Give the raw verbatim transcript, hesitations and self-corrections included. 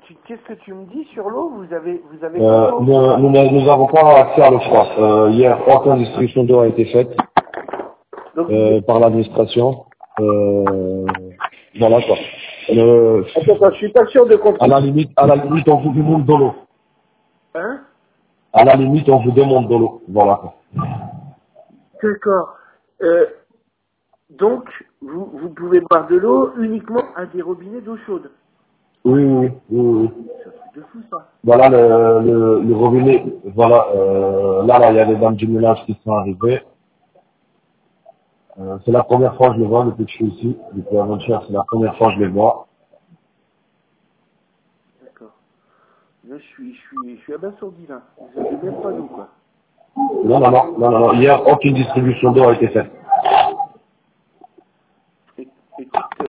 tu, qu'est-ce que tu me dis sur l'eau? Vous avez, vous avez Euh, nous, nous, nous n'avons pas accès à l'eau froide. Euh, hier, aucune distribution d'eau a été faite Donc, euh, par l'administration. Euh, voilà quoi. Le, attends, attends, je suis pas sûr de à comprendre. la limite, à la limite, on vous demande de l'eau. Hein? À la limite, on vous demande de l'eau. Voilà quoi. D'accord. Euh, donc, vous, vous pouvez boire de l'eau uniquement à des robinets d'eau chaude. Oui, oui, oui, oui. C'est un truc de fou, ça. Voilà le, le, le robinet. Voilà. Euh, là, là, il y a les dames du ménage qui sont arrivées. Euh, c'est la première fois que je les vois depuis que je suis ici. Depuis avant-hier, c'est la première fois que je les vois. D'accord. Là, je suis, je suis, je suis abasourdi, là. Vous avez même pas d'eau, quoi. Non, non, non, non, non, non. Hier, aucune distribution d'eau a été faite. É- Écoute,